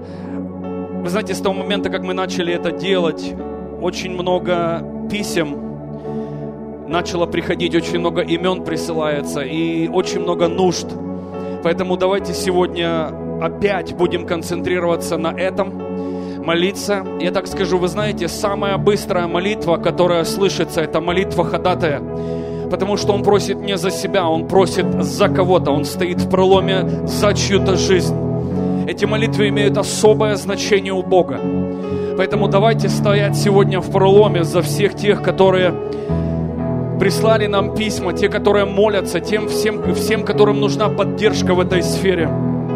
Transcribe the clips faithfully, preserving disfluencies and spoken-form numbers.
Вы знаете, с того момента, как мы начали это делать, очень много писем начало приходить, очень много имен присылается и очень много нужд. Поэтому давайте сегодня опять будем концентрироваться на этом, молиться. Я так скажу, вы знаете, самая быстрая молитва, которая слышится, это молитва ходатая. Потому что он просит не за себя, он просит за кого-то, он стоит в проломе за чью-то жизнь. Эти молитвы имеют особое значение у Бога. Поэтому давайте стоять сегодня в проломе за всех тех, которые прислали нам письма, те, которые молятся, тем всем, всем, которым нужна поддержка в этой сфере.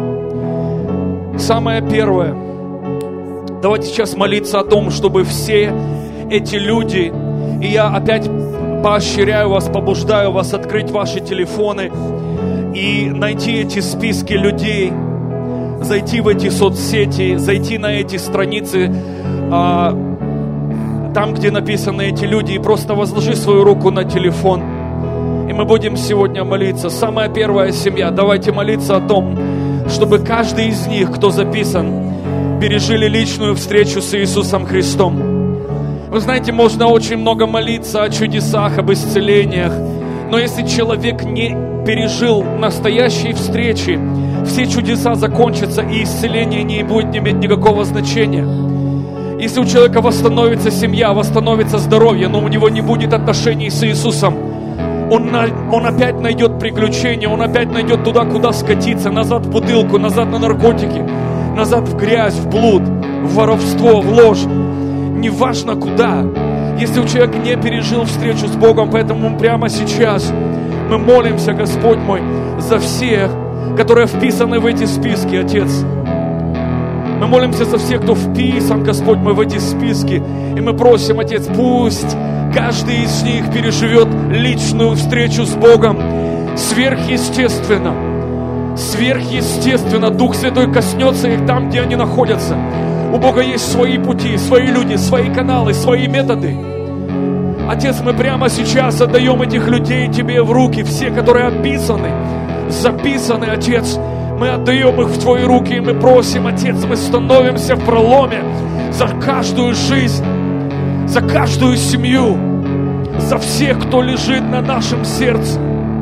Самое первое. Давайте сейчас молиться о том, чтобы все эти люди, и я опять поощряю вас, побуждаю вас открыть ваши телефоны и найти эти списки людей, зайти в эти соцсети, зайти на эти страницы, а, там, где написаны эти люди, и просто возложи свою руку на телефон. И мы будем сегодня молиться. Самая первая семья, давайте молиться о том, чтобы каждый из них, кто записан, пережили личную встречу с Иисусом Христом. Вы знаете, можно очень много молиться о чудесах, об исцелениях, но если человек не пережил настоящей встречи, все чудеса закончатся, и исцеление не будет иметь никакого значения. Если у человека восстановится семья, восстановится здоровье, но у него не будет отношений с Иисусом, он, он опять найдет приключения, он опять найдет туда, куда скатиться, назад в бутылку, назад на наркотики, назад в грязь, в блуд, в воровство, в ложь. Неважно куда. Если у человека не пережил встречу с Богом, поэтому прямо сейчас мы молимся, Господь мой, за всех, которые вписаны в эти списки, Отец. Мы молимся за всех, кто вписан, Господь мой, в эти списки. И мы просим, Отец, пусть каждый из них переживет личную встречу с Богом сверхъестественно. Сверхъестественно. Дух Святой коснется их там, где они находятся. У Бога есть свои пути, свои люди, свои каналы, свои методы. Отец, мы прямо сейчас отдаем этих людей Тебе в руки, все, которые описаны, записаны, Отец. Мы отдаем их в Твои руки, и мы просим, Отец, мы становимся в проломе за каждую жизнь, за каждую семью, за всех, кто лежит на нашем сердце.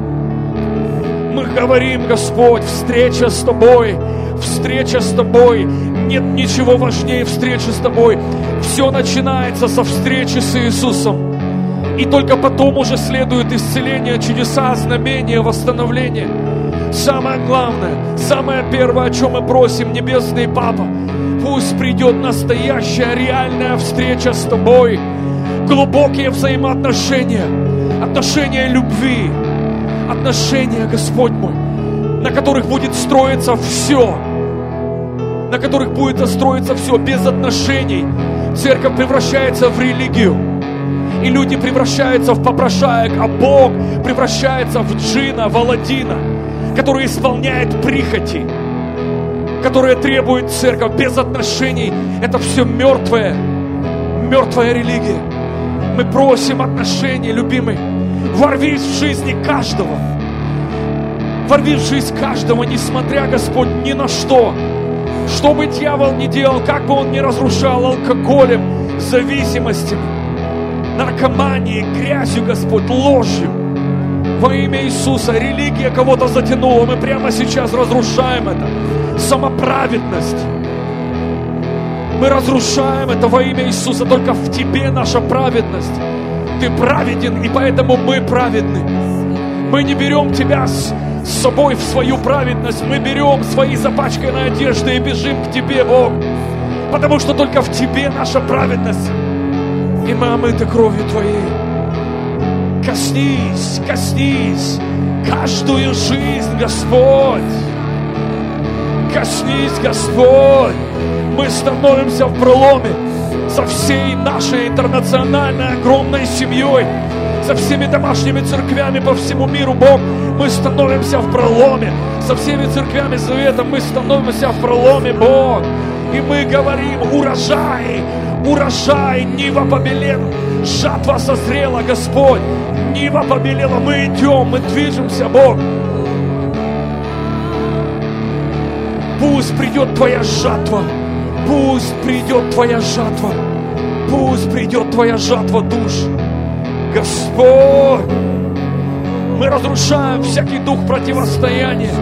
Мы говорим, Господь, встреча с Тобой, встреча с Тобой. Нет ничего важнее встречи с Тобой. Все начинается со встречи с Иисусом. И только потом уже следует исцеление, чудеса, знамения, восстановление. Самое главное, самое первое, о чем мы просим, Небесный Папа, пусть придет настоящая, реальная встреча с Тобой. Глубокие взаимоотношения, отношения любви, отношения, Господь мой, на которых будет строиться все, на которых будет строиться все. Без отношений церковь превращается в религию, и люди превращаются в попрошаек, а Бог превращается в джина, в аладдина, который исполняет прихоти, которые требует церковь. Без отношений это все мертвое, мертвая религия. Мы просим отношений, любимый. Ворвись в жизни каждого. Ворвись в жизнь каждого, несмотря, Господь, ни на что. Что бы дьявол ни делал, как бы он ни разрушал алкоголем, зависимостями, наркоманией, грязью, Господь, ложью. Во имя Иисуса религия кого-то затянула. Мы прямо сейчас разрушаем это. Самоправедность. Мы разрушаем это во имя Иисуса. Только в Тебе наша праведность. Ты праведен, и поэтому мы праведны. Мы не берем Тебя с, с собой в свою праведность. Мы берем свои запачканные одежды и бежим к Тебе, Бог. Потому что только в Тебе наша праведность. И мы омыты кровью Твоей. Коснись, коснись каждую жизнь, Господь. Коснись, Господь. Мы становимся в проломе со всей нашей интернациональной огромной семьей, со всеми домашними церквями по всему миру, Бог. Мы становимся в проломе со всеми церквями Завета. Мы становимся в проломе, Бог. И мы говорим: урожай, урожай, нива побелела, жатва созрела, Господь, нива побелела. Мы идем, мы движемся, Бог. Пусть придет Твоя жатва, Пусть придет Твоя жатва. Пусть придет Твоя жатва душ. Господь, мы разрушаем всякий дух противостояния.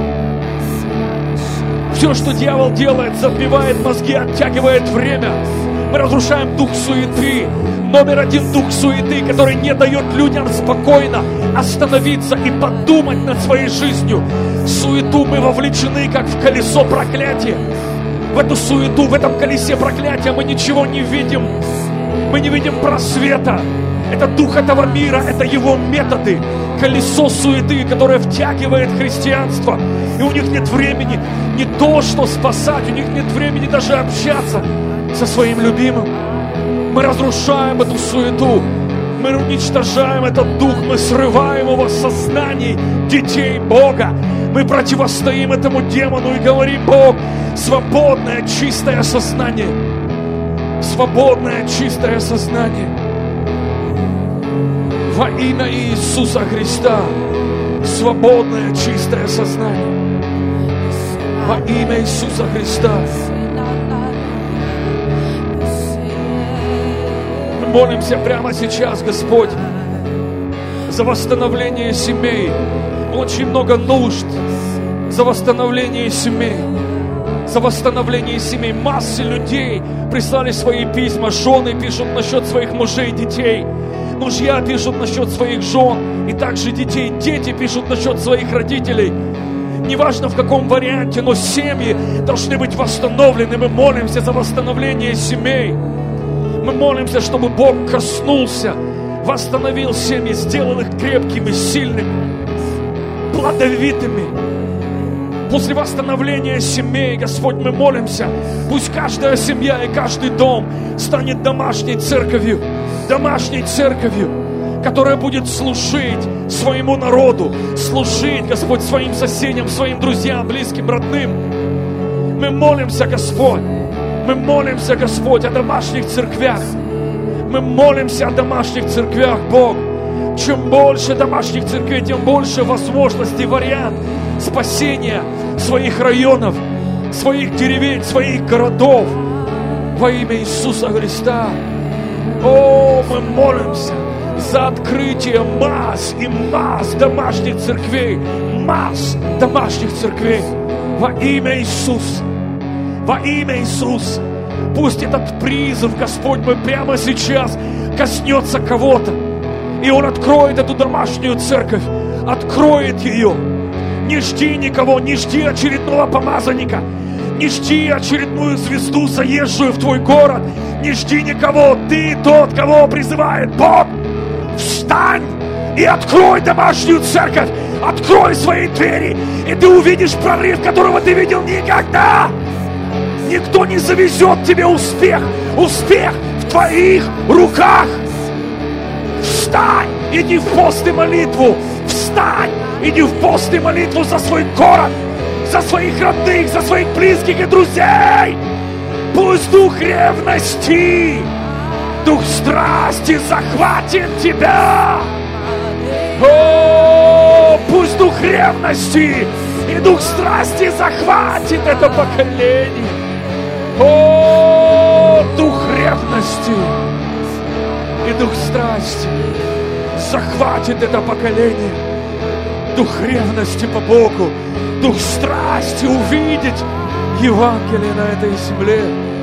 Все, что дьявол делает, забивает мозги, оттягивает время. Мы разрушаем дух суеты. Номер один дух суеты, который не дает людям спокойно остановиться и подумать над своей жизнью. В суету мы вовлечены, как в колесо проклятия. В эту суету, в этом колесе проклятия мы ничего не видим. Мы не видим просвета. Это дух этого мира, это его методы. Колесо суеты, которое втягивает христианство. И у них нет времени не то, что спасать, у них нет времени даже общаться со своим любимым. Мы разрушаем эту суету. Мы уничтожаем этот дух. Мы срываем его с сознаний детей Бога. Мы противостоим этому демону и говорим: Бог, свободное, чистое сознание. Свободное, чистое сознание. Во имя Иисуса Христа. Свободное, чистое сознание. Во имя Иисуса Христа. Мы молимся прямо сейчас, Господь, за восстановление семей. Очень много нужд за восстановление семей. За восстановление семей. Массы людей прислали свои письма. Жены пишут насчет своих мужей, детей. Мужья пишут насчет своих жен и также детей. Дети пишут насчет своих родителей. Неважно в каком варианте, но семьи должны быть восстановлены. Мы молимся за восстановление семей. Мы молимся, чтобы Бог коснулся, восстановил семьи, сделал их крепкими, сильными, плодовитыми. После восстановления семей, Господь, мы молимся, пусть каждая семья и каждый дом станет домашней церковью, домашней церковью, которая будет служить своему народу, служить, Господь, своим соседям, своим друзьям, близким, родным. Мы молимся, Господь, мы молимся, Господь, о домашних церквях. Мы молимся о домашних церквях, Бог. Чем больше домашних церквей, тем больше возможностей, вариант спасения своих районов, своих деревень, своих городов. Во имя Иисуса Христа. О, мы молимся за открытие масс и масс домашних церквей. Масс домашних церквей. Во имя Иисуса. Во имя Иисуса. Пусть этот призыв, Господь, мы прямо сейчас коснется кого-то. И Он откроет эту домашнюю церковь. Откроет ее. Не жди никого, не жди очередного помазанника. Не жди очередную звезду, заезжую в твой город. Не жди никого. Ты тот, кого призывает Бог. Встань и открой домашнюю церковь. Открой свои двери, и ты увидишь прорыв, которого ты видел никогда. Никто не завезет тебе успех. Успех в твоих руках. Встань, иди в пост и молитву. Встань, иди в пост и молитву за свой город, за своих родных, за своих близких и друзей. Пусть дух ревности, дух страсти захватит тебя. О, пусть дух ревности и дух страсти захватит это поколение. О, дух ревности и дух страсти захватит это поколение. Дух ревности по Богу, дух страсти увидеть Евангелие на этой земле.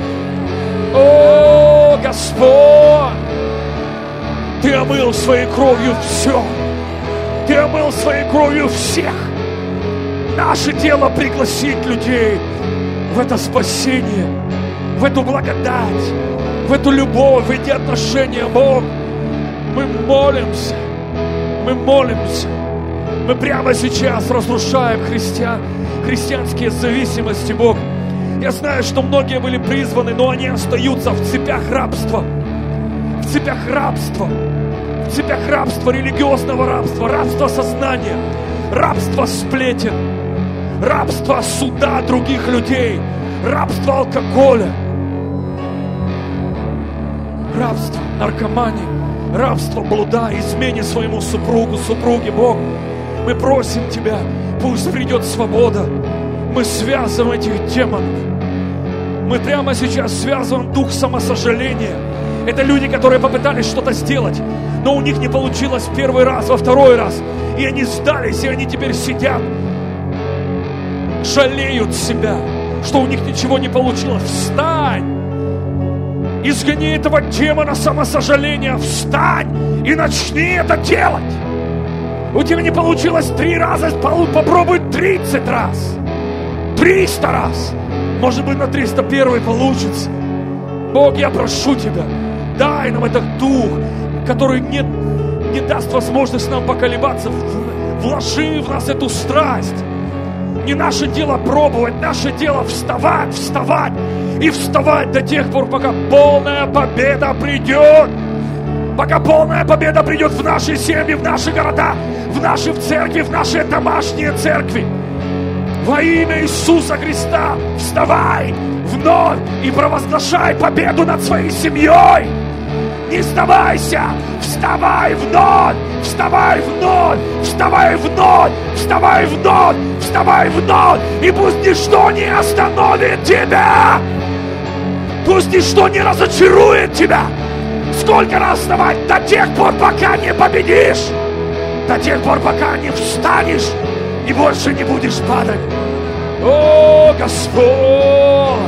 О, Господь, Ты омыл своей кровью все. Ты омыл своей кровью всех. Наше дело пригласить людей в это спасение, в эту благодать, в эту любовь, в эти отношения, Бог. Мы молимся, мы молимся. Мы прямо сейчас разрушаем христиан, христианские зависимости, Бог. Я знаю, что многие были призваны, но они остаются в цепях рабства. В цепях рабства. В цепях рабства, религиозного рабства, рабства сознания, рабства сплетен, рабства суда других людей, рабства алкоголя, рабство наркомании, рабство блуда, измене своему супругу, супруге, Бог. Мы просим Тебя, пусть придет свобода. Мы связываем этих демонов. Мы прямо сейчас связываем дух самосожаления. Это люди, которые попытались что-то сделать, но у них не получилось первый раз, во второй раз. И они сдались, и они теперь сидят, жалеют себя, что у них ничего не получилось. Встань! Изгони этого демона самосожаления. Встань и начни это делать. У тебя не получилось три раза, попробуй тридцать раз. Триста раз. Может быть, на триста первый получится. Бог, я прошу Тебя, дай нам этот дух, который не, не даст возможность нам поколебаться. Вложи в нас эту страсть. Не наше дело пробовать, наше дело вставать, вставать и вставать до тех пор, пока полная победа придет. Пока полная победа придет в наши семьи, в наши города, в наши в церкви, в наши домашние церкви. Во имя Иисуса Христа вставай вновь и провозглашай победу над своей семьей. Не сдавайся, вставай вновь, вставай вновь, вставай вновь, вставай вновь, вставай вновь, и пусть ничто не остановит тебя, пусть ничто не разочарует тебя. Сколько раз вставать? До тех пор, пока не победишь, до тех пор, пока не встанешь и больше не будешь падать. О, Господь,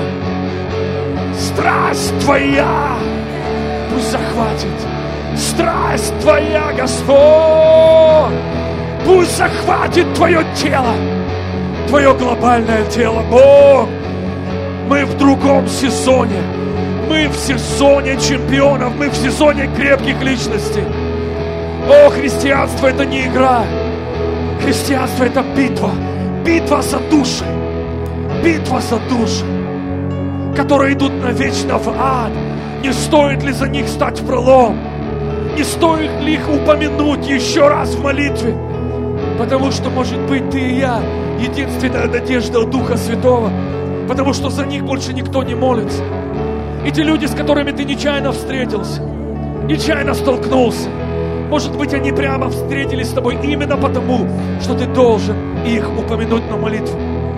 страсть Твоя пусть захватит. Страсть Твоя, Господь, пусть захватит Твое тело, Твое глобальное тело. Бог, мы в другом сезоне. Мы в сезоне чемпионов, мы в сезоне крепких личностей. О, христианство — это не игра. Христианство — это битва. Битва за души. Битва за души, которые идут навечно в ад. Не стоит ли за них стать в пролом? Не стоит ли их упомянуть еще раз в молитве? Потому что, может быть, ты и я — единственная надежда Духа Святого. Потому что за них больше никто не молится. И те люди, с которыми ты нечаянно встретился, нечаянно столкнулся, может быть, они прямо встретились с тобой именно потому, что ты должен их упомянуть на молитву.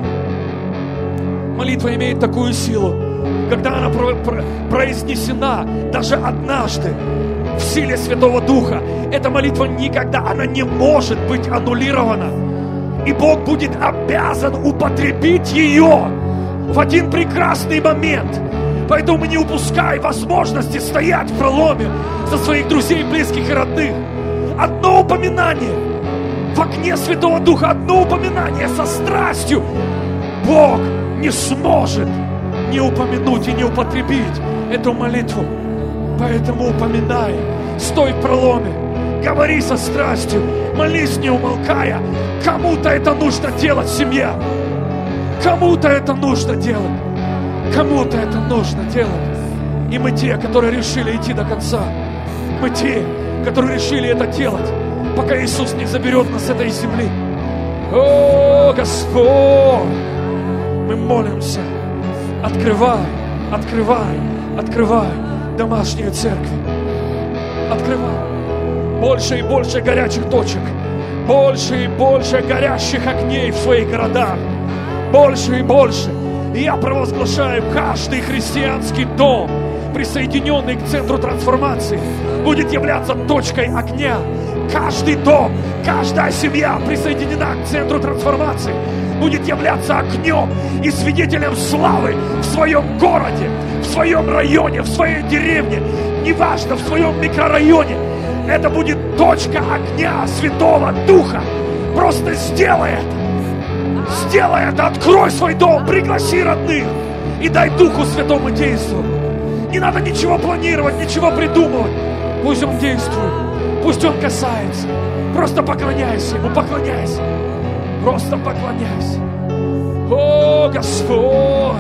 Молитва имеет такую силу, когда она про- про- произнесена даже однажды в силе Святого Духа. Эта молитва никогда, она не может быть аннулирована. И Бог будет обязан употребить ее в один прекрасный момент. Поэтому не упускай возможности стоять в проломе за своих друзей, близких и родных. Одно упоминание в окне Святого Духа, одно упоминание со страстью Бог не сможет не упомянуть и не употребить эту молитву. Поэтому упоминай, стой в проломе, говори со страстью, молись не умолкая. Кому-то это нужно делать, семья. Кому-то это нужно делать. Кому-то это нужно делать. И мы те, которые решили идти до конца. Мы те, которые решили это делать, пока Иисус не заберет нас с этой земли. О, Господь! Мы молимся. Открывай, открывай, открывай домашние церкви. Открывай. Больше и больше горячих точек. Больше и больше горящих огней в своих городах. Больше и больше. И я провозглашаю, каждый христианский дом, присоединенный к центру трансформации, будет являться точкой огня. Каждый дом, каждая семья, присоединена к центру трансформации, будет являться огнем и свидетелем славы в своем городе, в своем районе, в своей деревне, неважно, в своем микрорайоне. Это будет точка огня Святого Духа. Просто сделай это. Сделай это, открой свой дом, пригласи родных и дай Духу Святому действовать. Не надо ничего планировать, ничего придумывать. Пусть Он действует, пусть Он касается. Просто поклоняйся Ему, поклоняйся. Просто поклоняйся. О, Господь!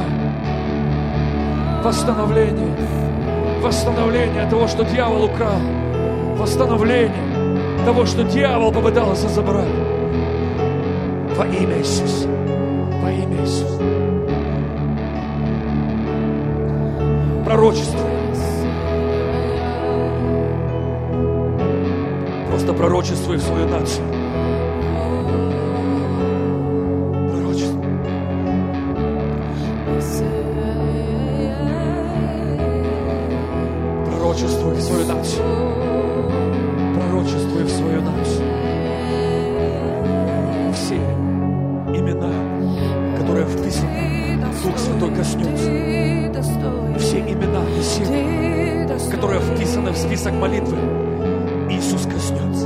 Восстановление. Восстановление того, что дьявол украл. Восстановление того, что дьявол попытался забрать. Во имя Иисуса. Во имя Иисуса. Пророчество. Просто пророчествуй в свою нацию. Пророчество. в свою нацию. Пророчествуй в свою нацию. Все имена, которые вписаны, Дух Святой коснется. Все имена и силы, которые вписаны в список молитвы, Иисус коснется.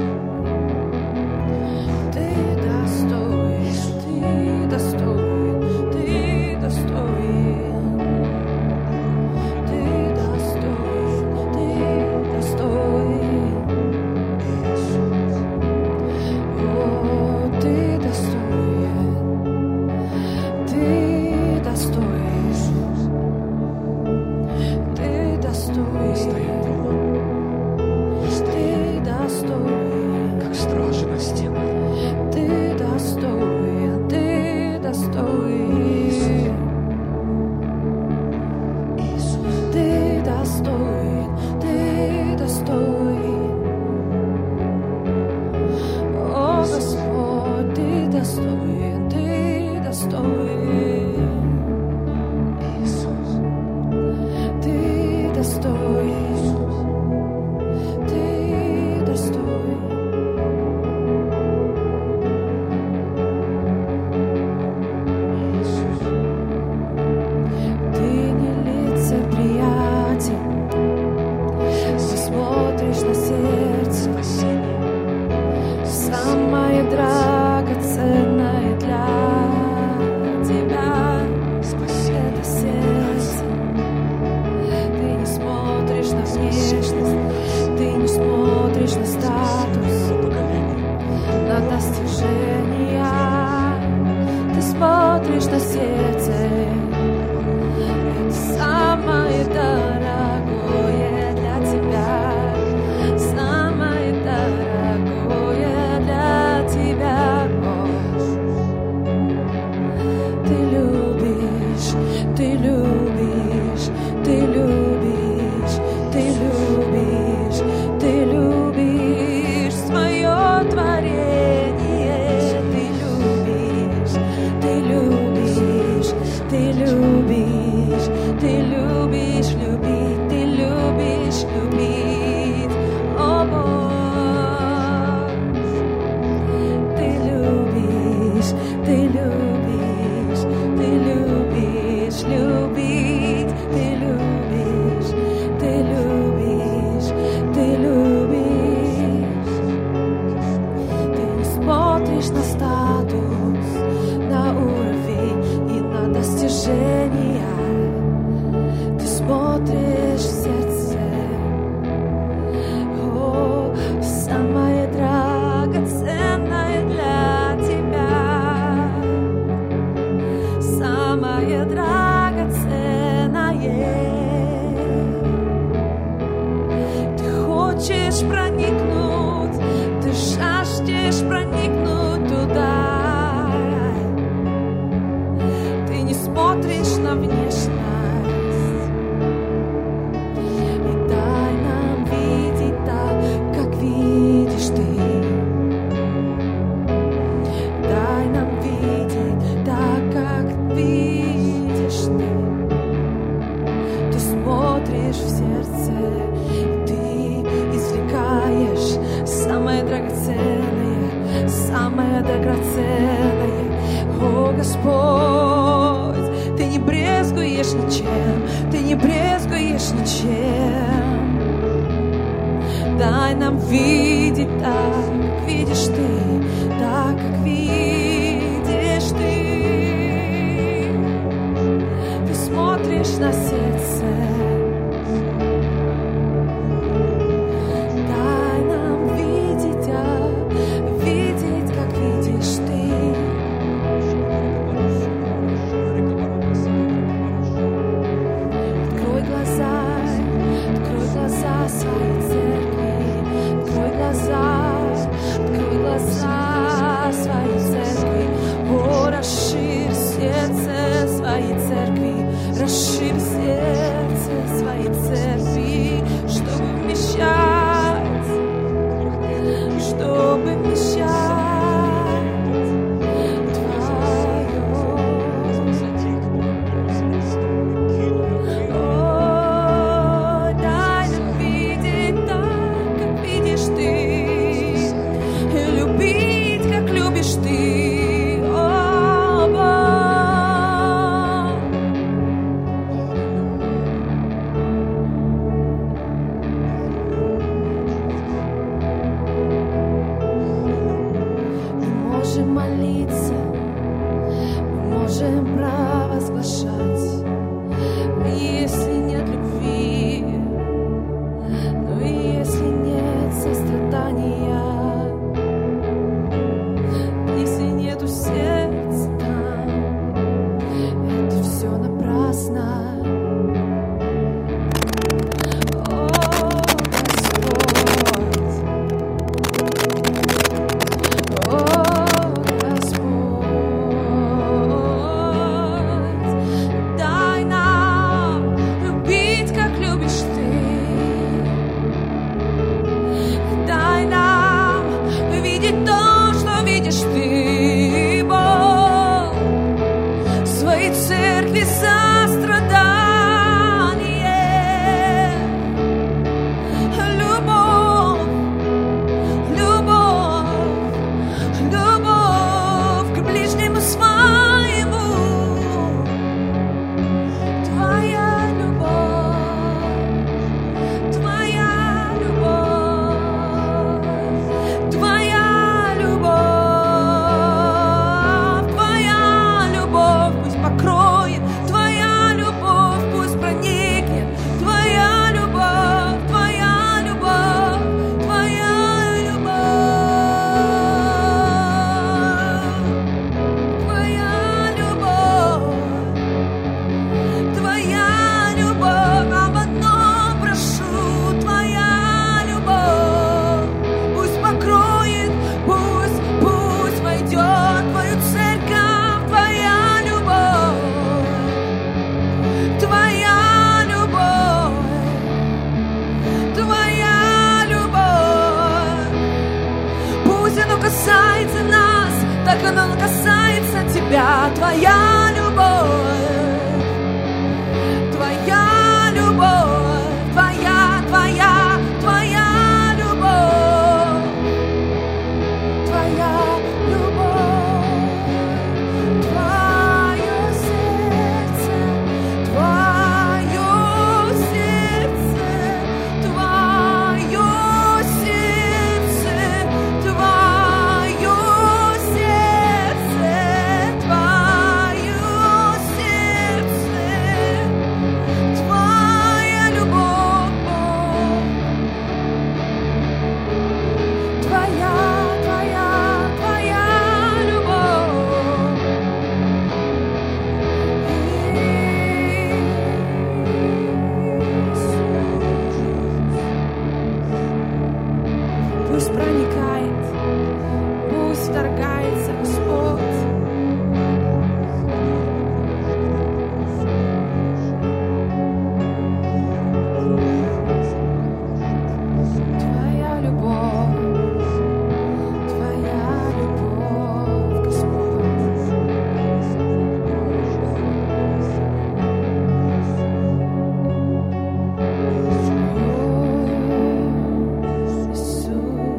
оно касается тебя, Твоя любовь, Твоя любовь, Твоя, Твоя, Твоя любовь, Твоя любовь, Твое сердце, Твое сердце, Твое сердце, Твое сердце, Твое сердце, Твоя любовь, Твоя, Твоя, Твоя любовь. Пусть проникает, пусть вторгается Господь. Твоя любовь, Твоя любовь, Господь. Иисус,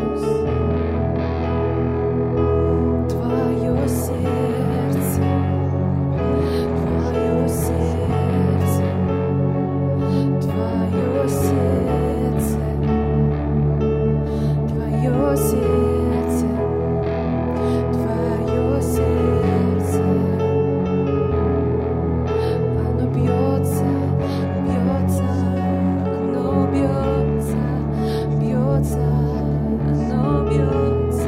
Твое сердце, Твое сердце, Твое сердце, Твое сердце, Твое сердце, оно бьется, бьется, оно бьется, бьется, оно бьется.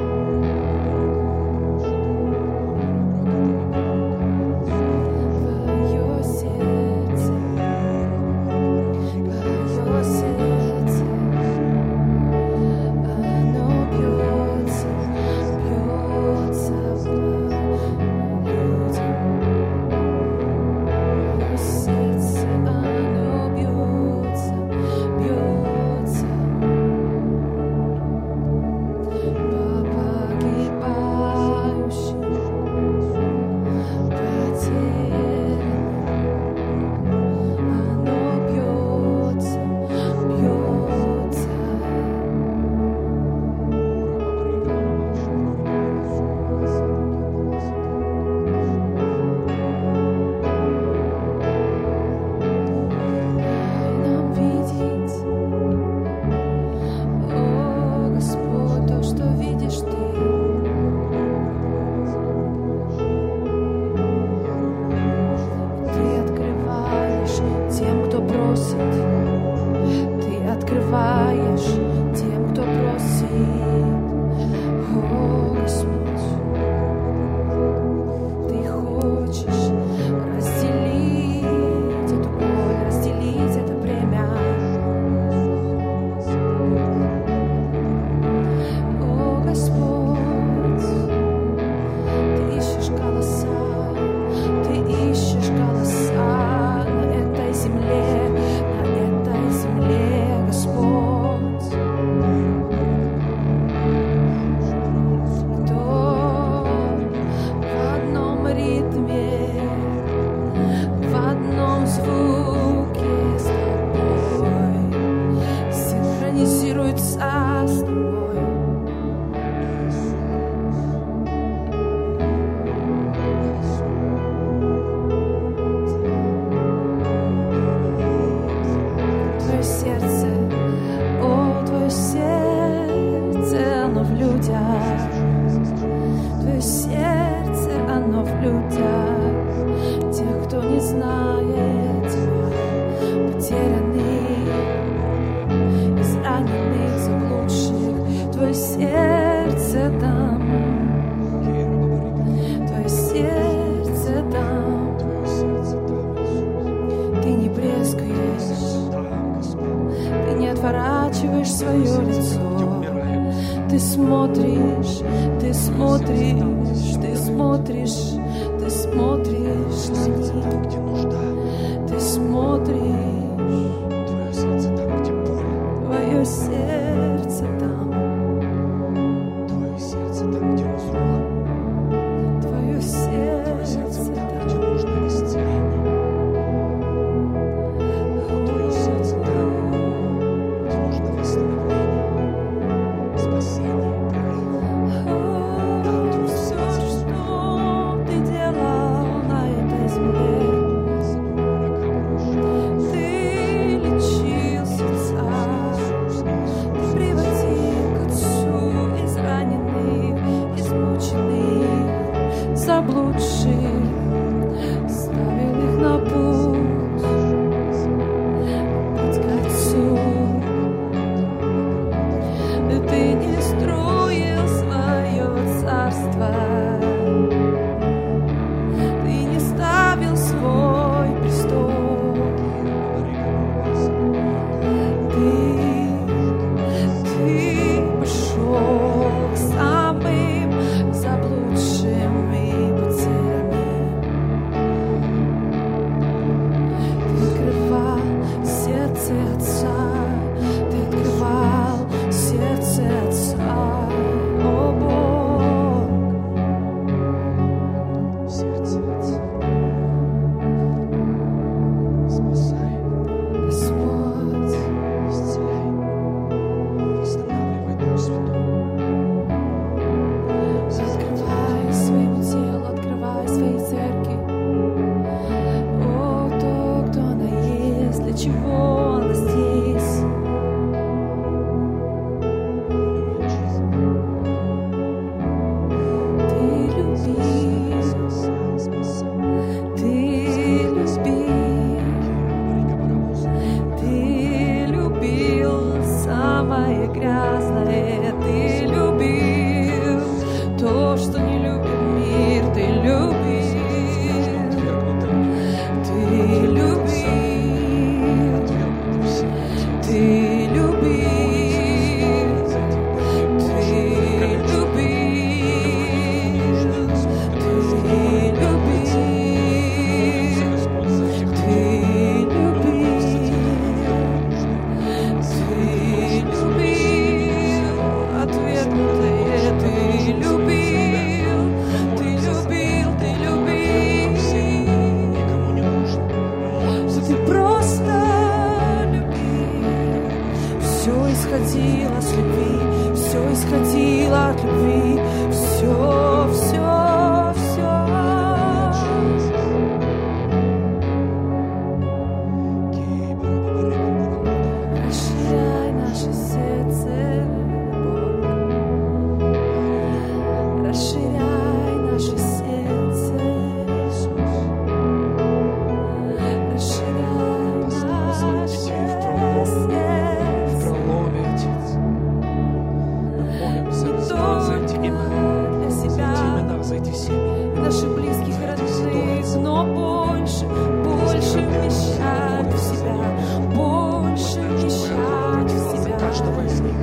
Твое сердце, Твое сердце, оно бьется, бьется по людям. Твое сердце, оно бьется, бьется по погибающим, потерянным. Оно бьется, бьется. Дай нам видеть, о Господь, то, что видишь Ты. Ты открываешь тем, кто просит. Ты открываешь тем, кто просит. О Господь, Ты хочешь разделить эту боль, разделить это бремя. О Господь, Ты ищешь голоса, Ты ищешь голоса на этой земле, на этой земле, Господь. Кто в одном ритме, в одном звуке с тобой синхронизируется с тобой. Твое сердце, о, Твое сердце, оно в людях. Твое сердце, оно в людях. Тех, кто не знает Тебя, потерянных, израненных, заблудших. Твое сердце там, Твое сердце там. Ты не брезгуешь, Ты не отворачиваешь свое лицо. Ты смотришь, Ты смотришь, Ты смотришь, Ты смотришь на них. Ты смотришь, Твое сердце там, Твое сердце там, где разруха. ничего, она здесь. Ты любил, ты любил, ты любил самое грязное, ты любил то, что не любит мир, ты любил. Ты любил, ты любил, ты исходило с любви, все исходило от любви, все, все, все. Расширяй наше сердце, Бог, расширяй наше сердце, расширяй наше сердце. Наших близких и родных, но больше, больше вмещать в себя, больше вмещать в себя. Каждого из них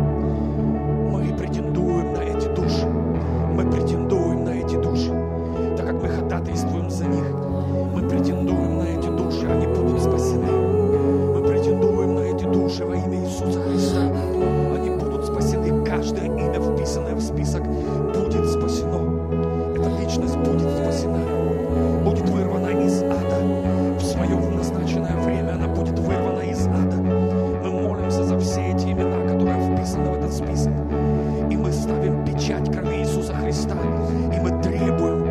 мы претендуем на эти души, мы претендуем на эти души, так как мы ходатайствуем за них, мы претендуем на эти души, они будут спасены. Мы претендуем на эти души во имя Иисуса Христа, они будут спасены. Каждое имя, вписанное в список, будет спасено. Личность будет спасена, будет вырвана из ада. В свое назначенное время она будет вырвана из ада. Мы молимся за все эти имена, которые вписаны в этот список. И мы ставим печать крови Иисуса Христа. И мы требуем,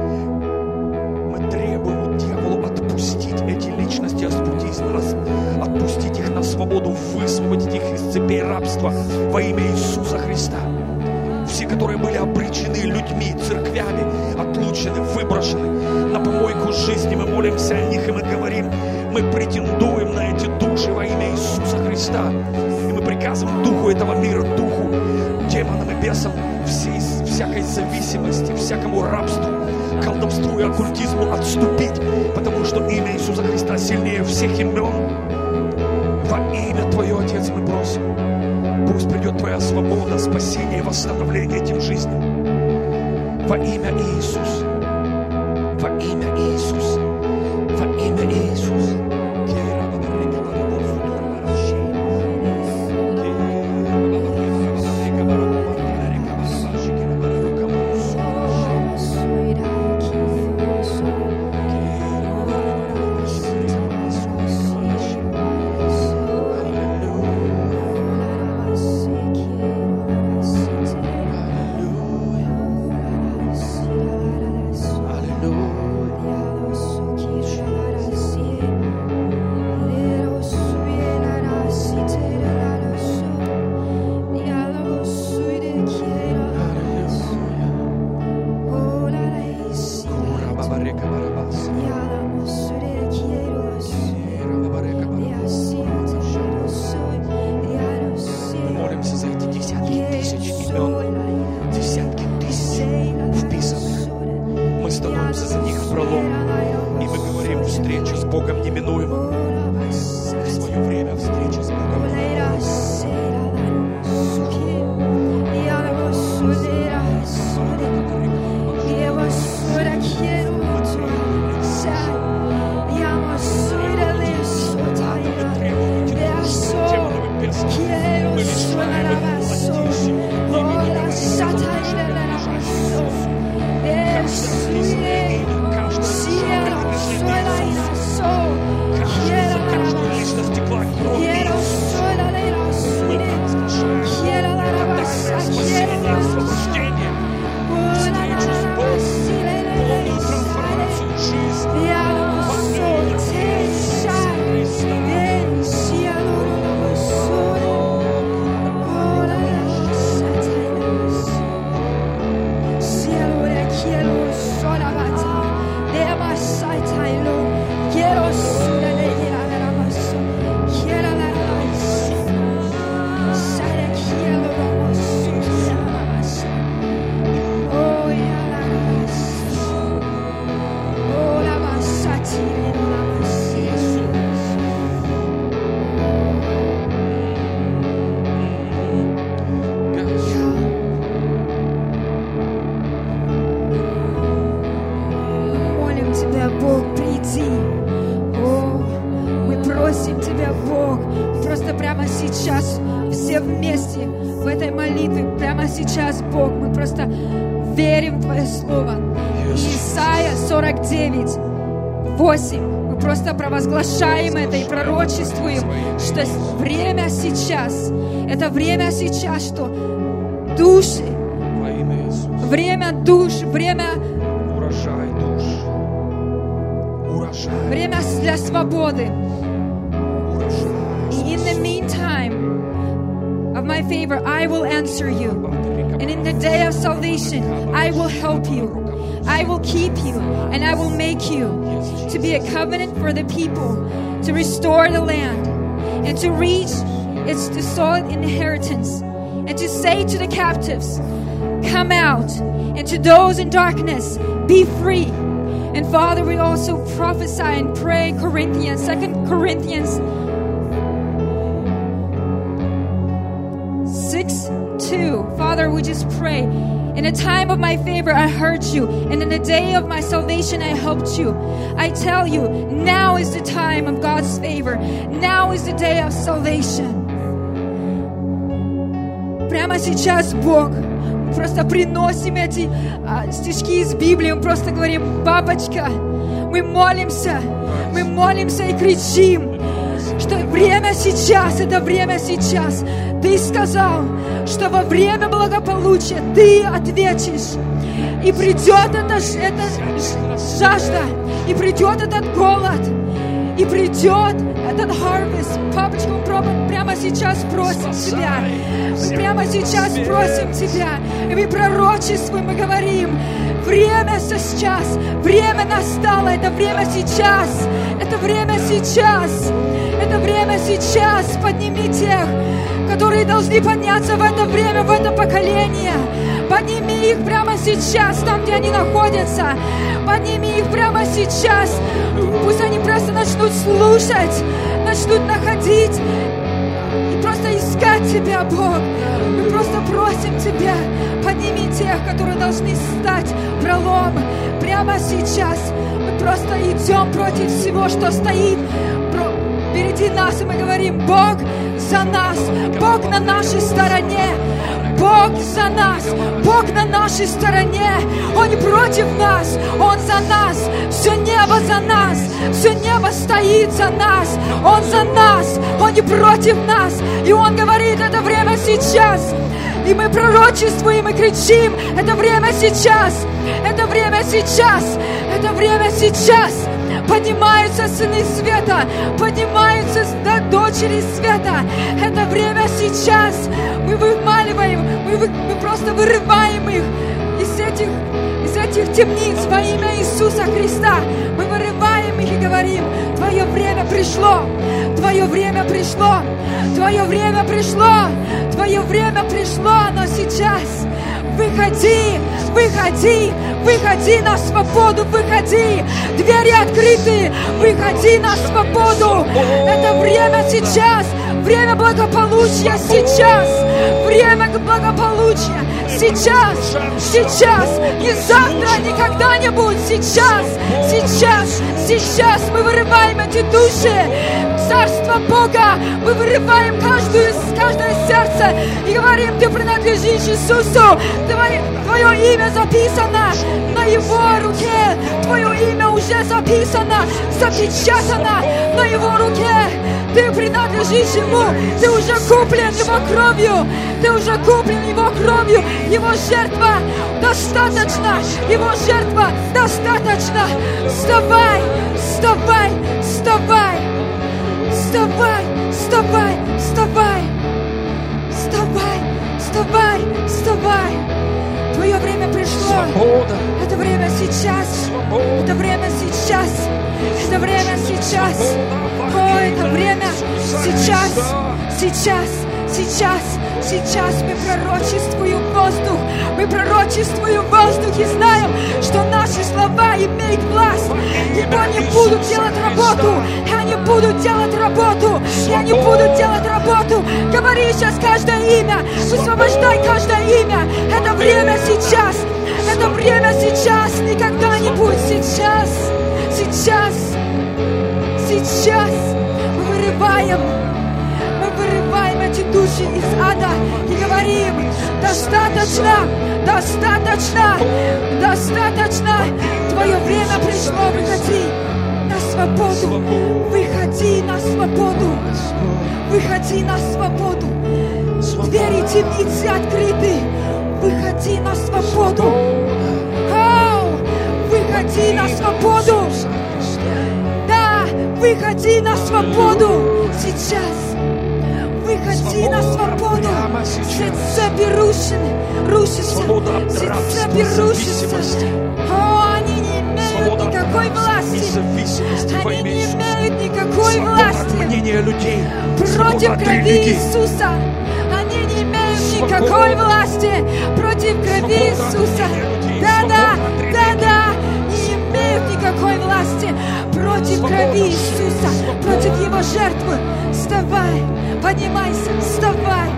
мы требуем дьяволу отпустить эти личности с пути из нас, отпустить их на свободу, высвободить их из цепей рабства во имя Иисуса Христа. Все, которые были обречены людьми, церквями, отлучены, выброшены на помойку жизни, мы молимся о них, и мы говорим, мы претендуем на эти души во имя Иисуса Христа. И мы приказываем духу этого мира, духу, демонам и бесам, всей, всякой зависимости, всякому рабству, колдовству и оккультизму отступить, потому что имя Иисуса Христа сильнее всех имен. Во имя Твое, Отец, мы просим. Пусть придет Твоя свобода, спасение и восстановление этим жизням. Во имя Иисуса. Во имя Иисуса. Во имя Иисуса. Hallelujah. просим Тебя, Бог, просто прямо сейчас, все вместе в этой молитве, прямо сейчас, Бог, мы просто верим в Твое Слово. Исайя сорок девять, восемь. Мы просто провозглашаем это и пророчествуем, что время сейчас, это время сейчас, что души, время душ, время, время для свободы. In the meantime, of my favor, I will answer you. And in the day of salvation, I will help you. I will keep you, and I will make you to be a covenant for the people, to restore the land, and to reach its desolate inheritance, and to say to the captives, come out, and to those in darkness, be free. And Father, we also prophesy and pray Corinthians, Second Corinthians six two. Father, we just pray. In the time of my favor, I heard you. And in the day of my salvation, I helped you. I tell you, now is the time of God's favor. Now is the day of salvation. Прямо сейчас, Бог, мы просто приносим эти а, стишки из Библии. Мы просто говорим, папочка, мы молимся, мы молимся и кричим, что время сейчас, это время сейчас. Ты сказал, что во время благополучия Ты ответишь. И придет эта, эта жажда, и придет этот голод, и придет этот harvest. Папочка, мы прямо сейчас просим Тебя. Мы прямо сейчас просим Тебя. И мы пророчествуем, мы говорим, время сейчас, время настало, это время сейчас, это время сейчас, это время сейчас. Подними тех, которые должны подняться в это время, в это поколение. Подними их прямо сейчас, там, где они находятся. Подними их прямо сейчас. Пусть они просто начнут слушать, начнут находить и просто искать Тебя, Бог. Мы просто просим Тебя, подними тех, которые должны стать пролом прямо сейчас. Мы просто идем против всего, что стоит впереди нас, и мы говорим, Бог за нас, Бог на нашей стороне, Бог за нас, Бог на нашей стороне, Он не против нас, Он за нас, все небо за нас, все небо стоит за нас, Он за нас, Он не против нас, и Он говорит, это время сейчас. И мы пророчествуем и кричим, это время сейчас, это время сейчас, это время сейчас. Поднимаются сыны света, поднимаются дочери света. Это время сейчас. Мы вымаливаем, мы, вы, мы просто вырываем их из этих, из этих темниц во имя Иисуса Христа. Мы вырываем их и говорим, Твое время пришло, Твое время пришло, Твое время пришло, Твое время пришло, но сейчас. Выходи, выходи, выходи на свободу, выходи. Двери открыты, выходи на свободу. Это время сейчас, время благополучия сейчас, время благополучия сейчас, сейчас, не завтра, не когда-нибудь, сейчас, сейчас, сейчас мы вырываем эти души. Царство Бога, мы вырываем каждую, каждое сердце и говорим, Ты принадлежишь Иисусу, Твое, Твое имя записано на Его руке, Твое имя уже записано, запечатано на Его руке. Ты принадлежишь Ему, Ты уже куплен Его кровью, Ты уже куплен Его кровью, Его жертва достаточно, Его жертва достаточно. Вставай, вставай, вставай. Вставай, вставай, вставай, вставай, вставай, вставай. Твое время пришло. Свобода. Это время сейчас. Свобода. Это время сейчас. Это время сейчас. О, это время сейчас. Сейчас. Сейчас. Сейчас мы пророчествуем воздух. Мы пророчествуем воздух и знаем, что наши слова имеют власть. И они будут делать работу. И они будут делать работу. И они будут делать работу. Говори сейчас каждое имя. Высвобождай каждое имя. Это время сейчас. Это время сейчас. Не когда-нибудь. Сейчас. Сейчас. Сейчас. Мы вырываем, мы вырываем эти души из ада и говорим: достаточно, достаточно, достаточно. Твое время пришло, выходи на свободу, выходи на свободу, выходи на свободу. Двери темницы открыты, выходи на свободу. Оу, выходи на свободу. Да, выходи на свободу сейчас. Выходи на свободу. Все цепи рушены, рушатся. Все цепи рушатся. О, они не имеют никакой власти. Они не имеют никакой власти против крови Иисуса. Они не имеют никакой власти против крови Иисуса. Да-да, да-да, не имеют никакой власти против крови Иисуса, против Его жертвы. Вставай, поднимайся, вставай.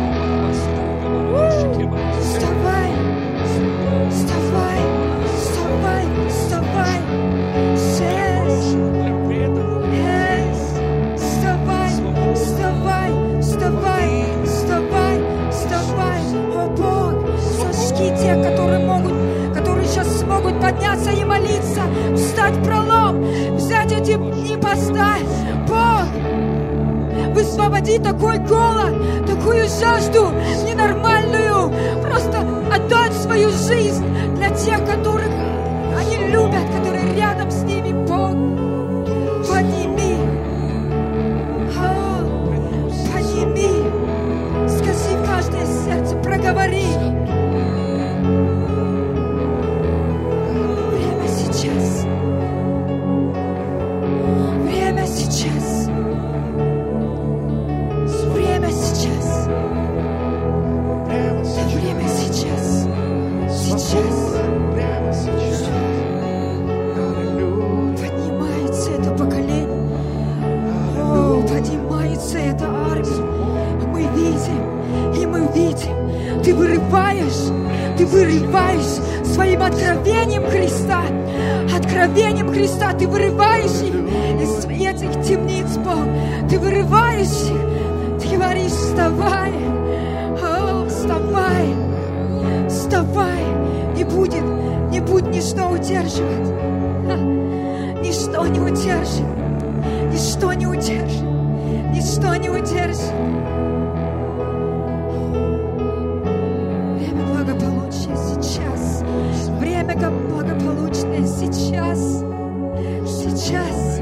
Вставай, вставай, вставай, вставай. Yes. Yes. Вставай, вставай, вставай, вставай, вставай. О Бог, сожги тех, которые могут, которые сейчас смогут подняться и молиться, встать в пролом, взять эти и поставь. Бог, высвободи такой голод, такую жажду ненормальную, просто отдать свою жизнь для тех, которых они любят, которые рядом с ними. Бог, подними, о, подними, скажи в каждое сердце, проговори. Время сейчас, время сейчас. Время сейчас. Время сейчас. Сейчас. Поднимается это поколение. О, поднимается эта армия. Мы видим, и мы видим. Ты вырываешь, ты вырываешь своим откровением Христа. Откровением Христа ты вырываешь их из этих темниц, Бог. Ты вырываешь их. Ты говоришь: вставай, о, вставай, вставай, не будет, не будет ничто удерживать, Ха. Ничто не удержит, ничто не удержит, ничто не удержит. Время благополучия сейчас, время благополучное сейчас, сейчас,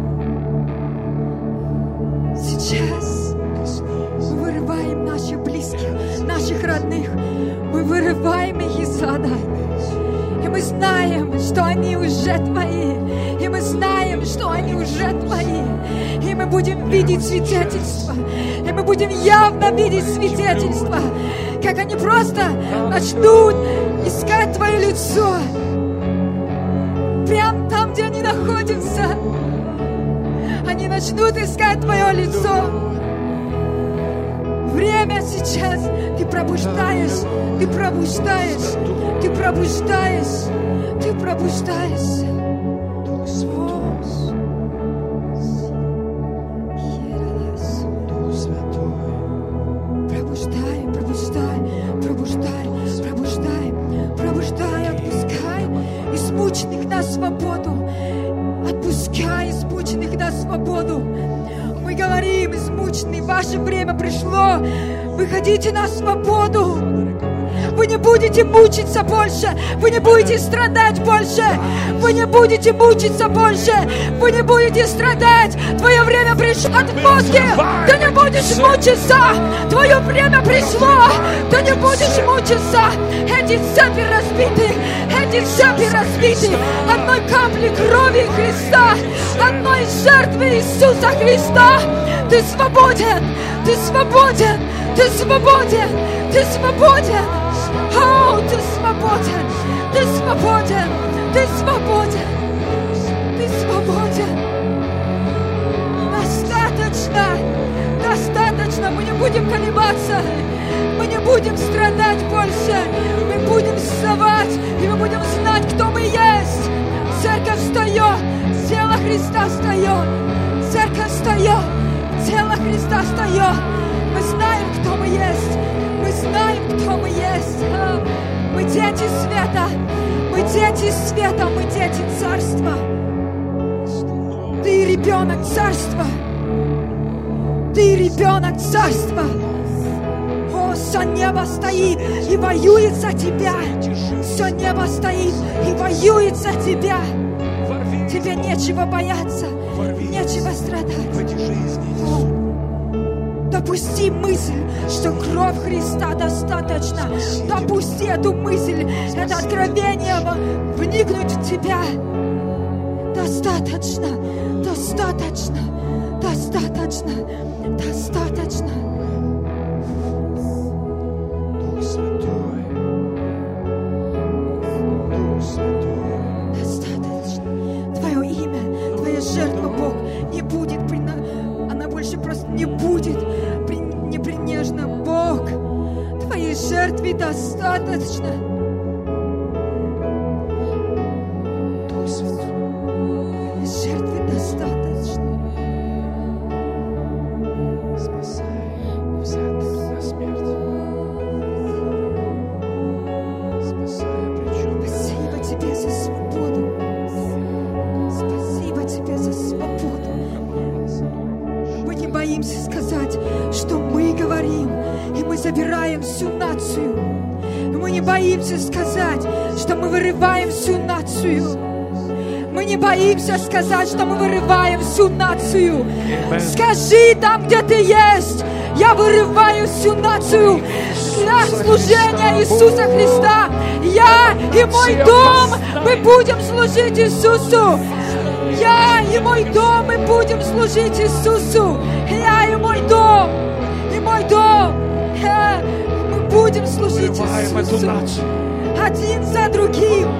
сейчас. Мы вырываем наших близких, наших родных. Мы вырываем их из ада. И мы знаем, что они уже Твои. И мы знаем, что они уже Твои. И мы будем видеть свидетельства. И мы будем явно видеть свидетельства. Как они просто начнут искать Твое лицо. Прямо там, где они находятся. Они начнут искать Твое лицо. Время сейчас. Ты пробуждаешь, ты пробуждаешь, ты пробуждаешь, ты пробуждаешься. Дух Святой, Дух Святой. Пробуждай, пробуждай, пробуждай, пробуждай, пробуждай, отпускай измученных на свободу. Отпускай измученных на свободу. Мы говорим: измученные, ваше время пришло. Выходите на свободу. Вы не будете мучиться больше. Вы не будете страдать больше. Вы не будете мучиться больше. Вы не будете страдать. Твое время пришло. Отпусти. Ты не будешь мучиться. Твое время пришло. Ты не будешь мучиться. Эти цепи разбиты. Эти цепи разбиты. Одной капли крови Христа. Одной жертвы Иисуса Христа. Ты свободен. Ты свободен. Ты свободен. Ты свободен. О, ты свободен. Ты свободен. Ты свободен. Ты свободен. Достаточно. Достаточно. Мы не будем колебаться. Мы не будем страдать больше. Мы будем вставать. И мы будем знать, кто мы есть. Церковь встает. Тело Христа встает. Церковь встает. достает. Мы знаем, кто мы есть. Мы знаем, кто мы есть. Мы дети света. Мы дети света. Мы дети царства. Ты ребенок царства. Ты ребенок царства. О, все небо стоит и воюет за тебя. Все небо стоит и воюет за тебя. Тебе нечего бояться, нечего страдать. О, допусти мысль, что кровь Христа достаточно. Допусти эту мысль, это откровение вникнуть в тебя. Достаточно, достаточно, достаточно, достаточно. Дух Святой, Дух Святой. Достаточно. Твое имя, твоя жертва, Бог, не будет, прина... она больше просто не будет при... непринежна. Бог, твоей жертве достаточно. Дух Святой. Жертвы достаточно. Спасай взятых на смерть. Спасай обреченных. Спасибо тебе за свободу. Спасибо тебе за свободу. Мы не боимся сказать, что мы говорим, и мы забираем всю нацию. Мы не боимся сказать, что мы вырываем всю нацию. Мы не боимся сказать, что мы вырываем всю нацию. Скажи там, где ты есть, я вырываю всю нацию для служения Иисуса Христа. Я и мой дом, мы будем служить Иисусу. Я и мой дом, мы будем служить Иисусу. Я и мой дом, и мой дом, я, мы будем служить Иисусу. Один за другим.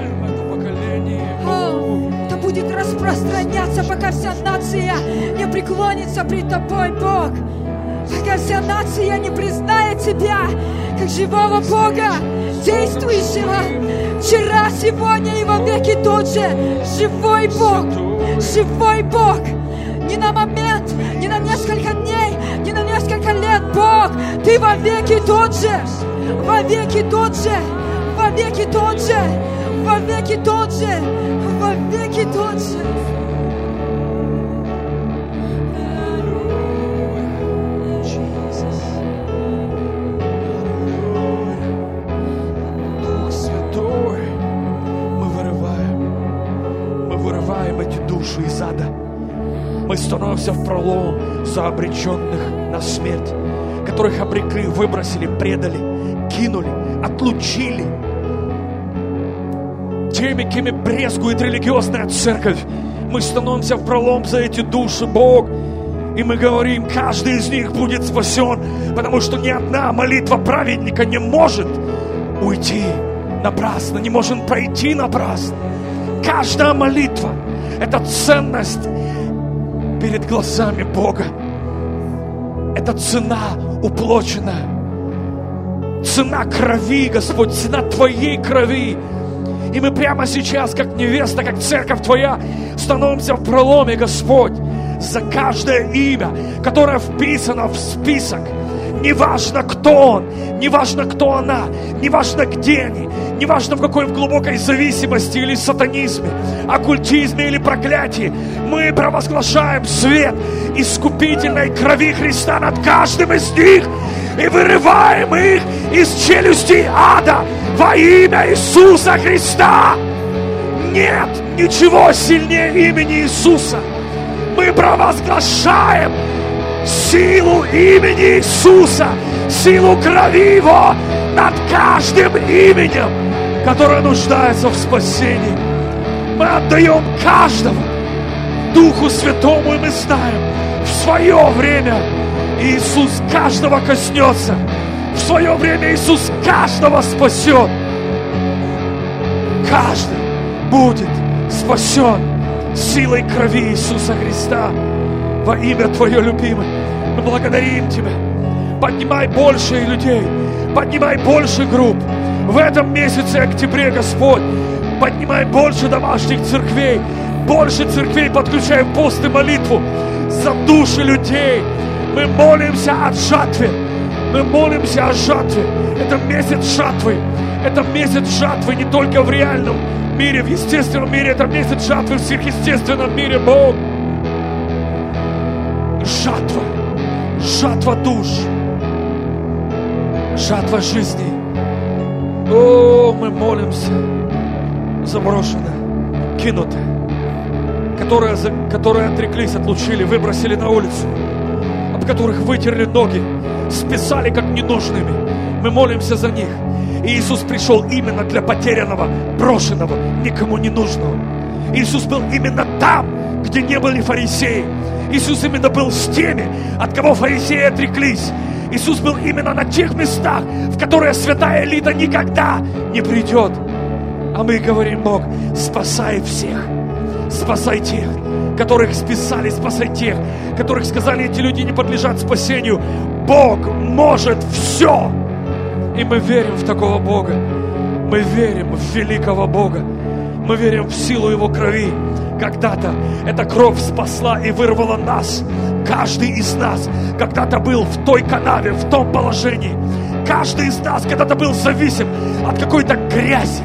О, это будет распространяться, пока вся нация не преклонится пред Тобой, Бог. Пока вся нация не признает Тебя как живого Бога, действующего вчера, сегодня и во веки тот же. Живой Бог, живой Бог. Не на момент, не на несколько дней, не на несколько лет, Бог. Ты во веки тот же, во веки тот же, во веки тот же, во веки тот же, во веки тот же. Дух Святой, мы вырываем, мы вырываем эти души из ада. Мы становимся в пролом за обреченных на смерть, которых обрекли, выбросили, предали, кинули, отлучили. Теми, кеми брезгует религиозная церковь, мы становимся в пролом за эти души, Бог. И мы говорим, каждый из них будет спасен, потому что ни одна молитва праведника не может уйти напрасно, не может пройти напрасно. Каждая молитва – это ценность перед глазами Бога. Это цена уплоченная. Цена крови, Господь, цена Твоей крови. И мы прямо сейчас, как невеста, как церковь Твоя, становимся в проломе, Господь, за каждое имя, которое вписано в список. Неважно, кто он, неважно, кто она, неважно, где они, неважно, в какой в глубокой зависимости или сатанизме, оккультизме или проклятии, мы провозглашаем свет искупительной крови Христа над каждым из них и вырываем их из челюстей ада во имя Иисуса Христа. Нет ничего сильнее имени Иисуса. Мы провозглашаем силу имени Иисуса, силу крови Его над каждым именем, которое нуждается в спасении. Мы отдаем каждому Духу Святому, и мы знаем, в свое время Иисус каждого коснется, в свое время Иисус каждого спасет. Каждый будет спасен силой крови Иисуса Христа. Во имя Твое, любимый, мы благодарим Тебя. Поднимай больше людей, поднимай больше групп. В этом месяце октябре, Господь, поднимай больше домашних церквей, больше церквей подключай в пост и молитву за души людей, Мы молимся о жатве. Мы молимся о жатве. Это месяц жатвы. Это месяц жатвы не только в реальном мире, в естественном мире. Это месяц жатвы в сверхъестественном мире, Бог. Жатва. Жатва душ. Жатва жизни. О, мы молимся. Заброшенное, кинутое, которые, которые отреклись, отлучили, выбросили на улицу, об которых вытерли ноги, списали как ненужными. Мы молимся за них. И Иисус пришел именно для потерянного, брошенного, никому не нужного. Иисус был именно там, где не были фарисеи. Иисус именно был с теми, от кого фарисеи отреклись. Иисус был именно на тех местах, в которые святая элита никогда не придет. А мы говорим: Бог, спасай всех. Спасай тех, которых списали, спасай тех, которых сказали, эти люди не подлежат спасению. Бог может все. И мы верим в такого Бога. Мы верим в великого Бога. Мы верим в силу Его крови. Когда-то эта кровь спасла и вырвала нас. Каждый из нас когда-то был в той канаве, в том положении. Каждый из нас когда-то был зависим от какой-то грязи.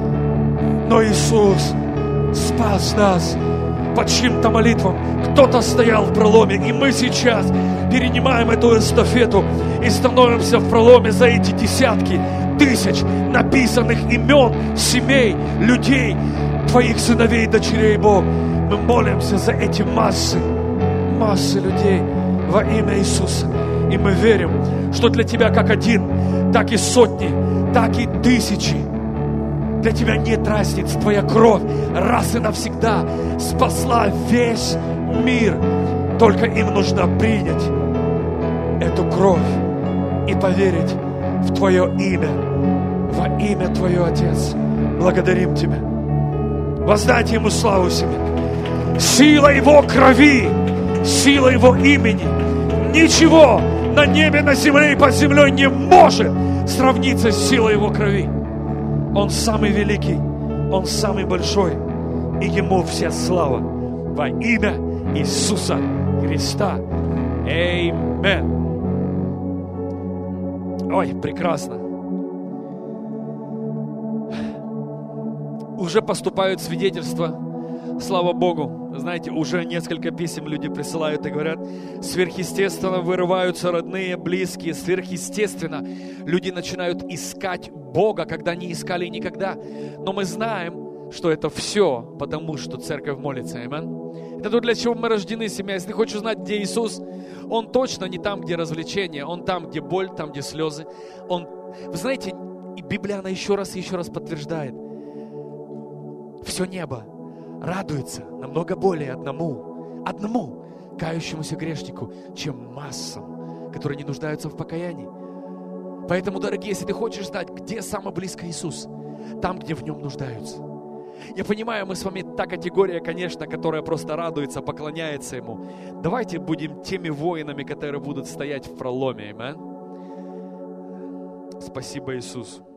Но Иисус спас нас по чьим-то молитвам. Кто-то стоял в проломе, и мы сейчас перенимаем эту эстафету и становимся в проломе за эти десятки тысяч написанных имен, семей, людей, Твоих сыновей и дочерей, Бог. Мы молимся за эти массы, массы людей во имя Иисуса. И мы верим, что для Тебя как один, так и сотни, так и тысячи. Для Тебя нет разницы. Твоя кровь раз и навсегда спасла весь мир. Только им нужно принять эту кровь и поверить в Твое имя. Во имя Твое, Отец. Благодарим Тебя. Воздайте Ему славу себе. Сила Его крови, сила Его имени. Ничего на небе, на земле и под землей не может сравниться с силой Его крови. Он самый великий, Он самый большой, и Ему вся слава во имя Иисуса Христа. Аминь. Ой, прекрасно. Уже поступают свидетельства. Слава Богу. Знаете, уже несколько писем люди присылают и говорят: сверхъестественно вырываются родные, близкие. Сверхъестественно люди начинают искать Бога, когда не искали никогда. Но мы знаем, что это все потому, что церковь молится. Аминь. Это то, для чего мы рождены, семья. Если ты хочешь узнать, где Иисус, Он точно не там, где развлечения. Он там, где боль, там, где слезы. Он... Вы знаете, и Библия, она еще раз и еще раз подтверждает. Все небо радуется намного более одному, одному кающемуся грешнику, чем массам, которые не нуждаются в покаянии. Поэтому, дорогие, если ты хочешь знать, где самый близко Иисус, там, где в Нем нуждаются. Я понимаю, мы с вами та категория, конечно, которая просто радуется, поклоняется Ему. Давайте будем теми воинами, которые будут стоять в проломе. Аминь. Спасибо, Иисус.